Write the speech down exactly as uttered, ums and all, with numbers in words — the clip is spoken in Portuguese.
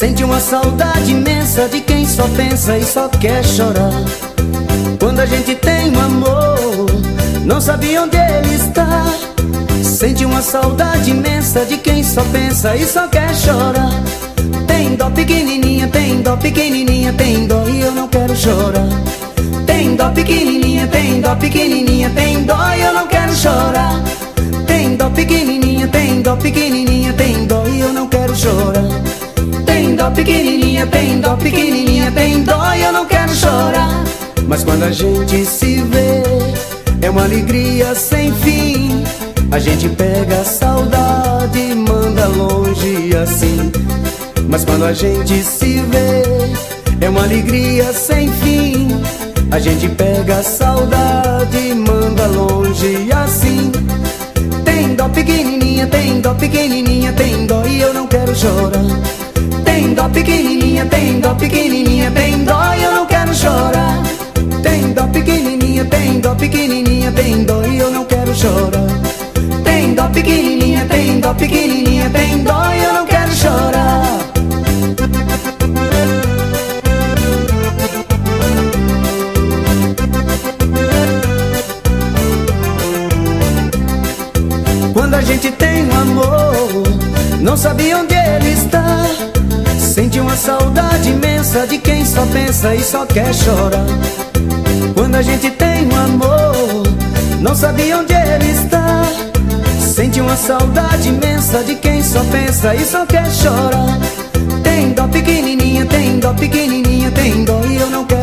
Sente uma saudade imensa de quem só pensa e só quer chorar. Quando a gente tem um amor, não sabe onde ele está. Sente uma saudade imensa de quem só pensa e só quer chorar. Tem dó pequenininha, tem dó pequenininha, tem dó e eu não quero chorar. Tem dó pequenininha, tem dó pequenininha, tem dó e eu não quero chorar. Tem dó pequenininha, tem dó pequenininha, tem dó e eu não quero chorar. Tem dó pequenininha, tem dó pequenininha, tem dó e eu não quero chorar. Mas quando a gente se vê, é uma alegria sem fim. A gente pega a saudade e manda longe assim. Mas quando a gente se vê, é uma alegria sem fim. A gente pega a saudade e manda longe assim. Tem dó pequenininha, tem dó pequenininha, tem dó e eu não quero chorar. Tem dó pequenininha, tem dó pequenininha, tem dó e eu não quero chorar. Tem dó pequenininha, tem dó pequenininha, tem dó e eu não quero chorar. Tem dó pequenininha, tem dó pequenininha, tem dó e eu não quero chorar. Quando a gente tem um amor, não sabe onde ele está. Sente uma saudade imensa de quem só pensa e só quer chorar. Quando a gente tem um amor, não sabe onde ele está. Sente uma saudade imensa de quem só pensa e só quer chorar. Tem dó pequenininha, tem dó pequenininha, tem dó e eu não quero